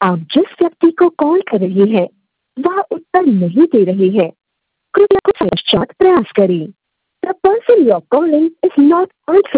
आप जिस व्यक्ति को कॉल कर रहे हैं वह उत्तर नहीं दे रहे हैं। कृपया कुछ पश्चात प्रयास करें। The person you are calling is not answering.